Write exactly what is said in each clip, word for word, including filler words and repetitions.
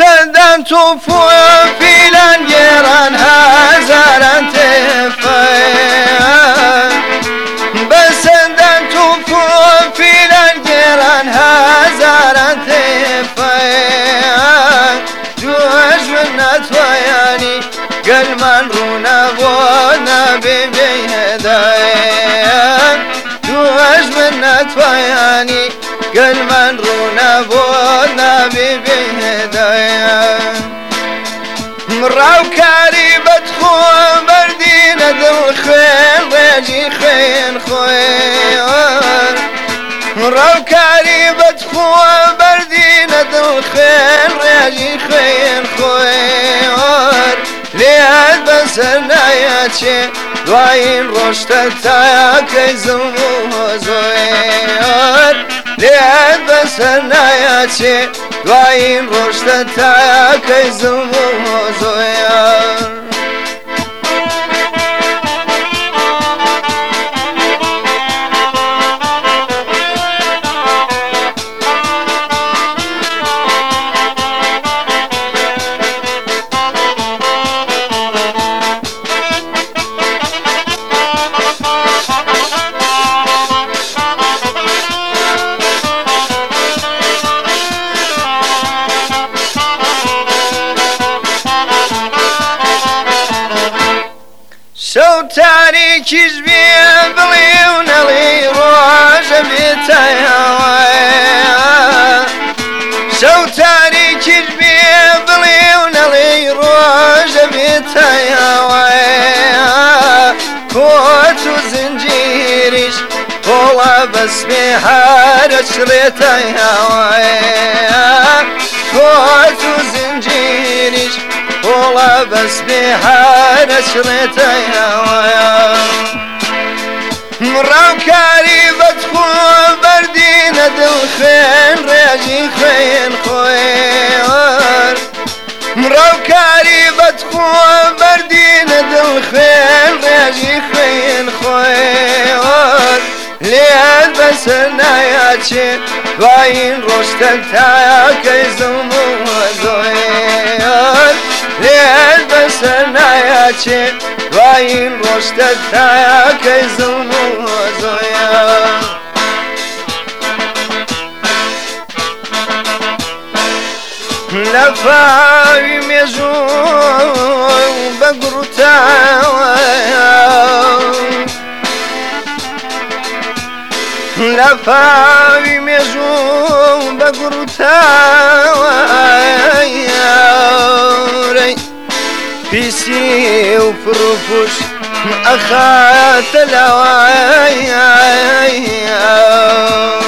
سندان توفو فيلان جيران هزاران تفاين بسندان توفو فيلان جيران هزاران تفاين جوش منا توياني قل من رونا بونا ببي هداين جوش منا توياني قل من رونا بونا ببي هداين مراو كاري بدخو بردينا دو خير ويجي خير خير مراو كاري بدخو بردينا دو خير ويجي خير خير ليهد بسرنا ياتشي دوائين روشتا كي زمو زوير ليهد بسرنا ياتشي دوائين روشتا كي زمو زوير شو تاريكيش بيه بليون لي روج بيتايا شو تاريكيش بيه بليون لي روج بيتايا كوت وزنجيريش طولا بس بحار شريتايا كوت وزنجيريش طولا بس بحار شريتايا مراو كاري بدخو بردينا دل خين ريجي خين خوير مراو كاري بدخو بردينا دل خين ريجي خين خوير ليال بسرنا ياتشي دوائين روشتن تايا كي زمو زوير ليال بسرنا ياتشي دوائين روشتن تايا كي زمو زوير لفاوي ميزون بقرو تايا لفاوي ميزون بقرو تايا بيسي وفرفوش أخات الهوايا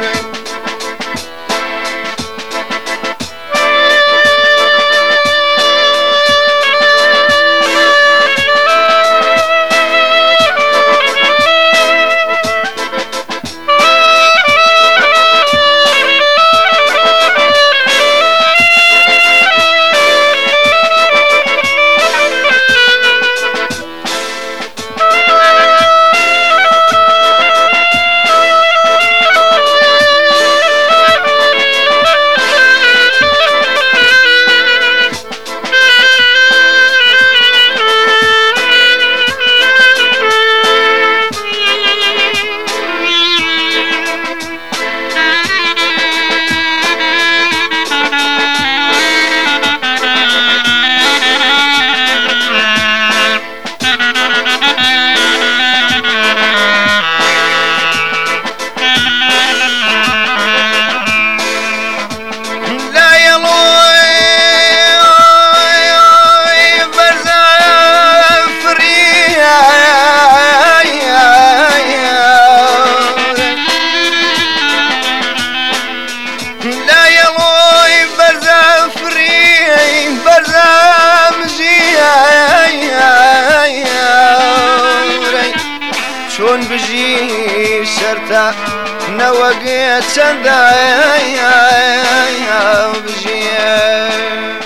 شون بجي شرطة نوقيت سندايا بجي